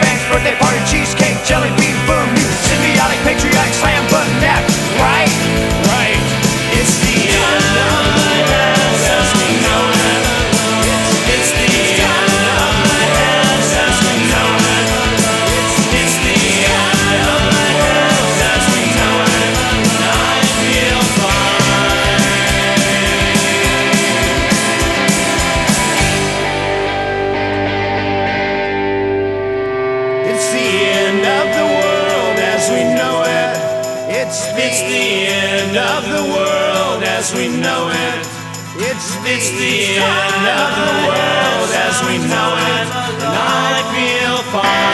bangs, birthday party, cheesecake, jelly bean, boom, you symbiotic, patriotic, slam button, nap, right? Right. It's the end of the world as we know it. It's the end of the world as we know it. It's the end of the world as we know it. And I feel fine. It's the end of the world as we know it. It's the end of the world as we know it. It's the end of the world as we know it. And I feel fine.